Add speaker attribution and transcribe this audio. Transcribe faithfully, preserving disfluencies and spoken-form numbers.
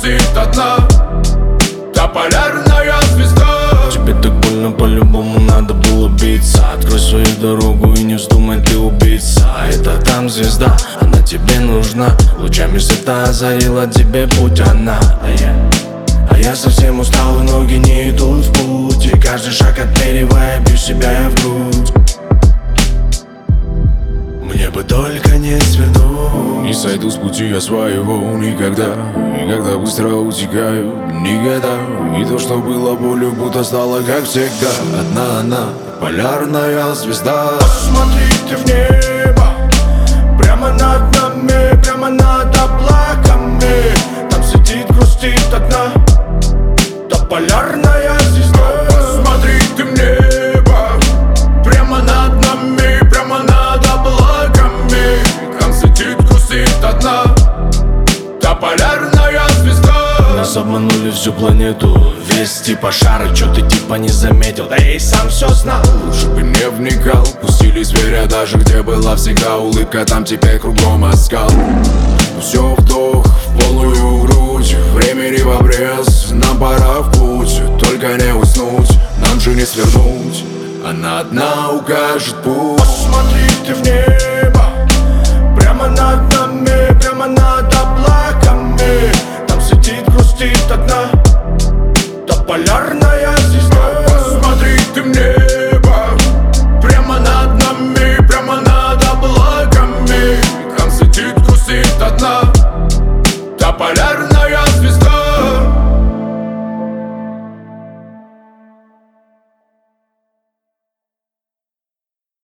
Speaker 1: грустит одна, та полярная звезда.
Speaker 2: Тебе так больно, по-любому надо было биться. Открой свою дорогу и не вздумай ты убиться. Это там звезда, она тебе нужна. Лучами света озарила тебе путь она. А я, а я совсем устал, и ноги не идут в путь. И каждый шаг отмеривая, бью себя я в грудь. Мне бы только не свернуть.
Speaker 1: Не сойду с пути я своего никогда. И когда быстро утекаю, никогда. И то, что было болью, будто стало как всегда. Одна она, полярная звезда.
Speaker 2: Посмотрите в небо, прямо над нами, прямо над облаками. Там сидит, грустит одна, та полярная звезда.
Speaker 1: Посмотрите в небо, прямо над нами, прямо над облаками. Там сидит, грустит одна, та полярная звезда.
Speaker 2: Нас обманули всю планету, весь типа шара, чё ты типа не заметил, да я и сам все знал.
Speaker 1: Лучше бы не вникал, пустили зверя даже где была всегда улыбка, там теперь кругом оскал. Все вдох в полную грудь, времени в обрез, нам пора в путь. Только не уснуть, нам же не свернуть, она одна укажет путь.
Speaker 2: Посмотрите в небо,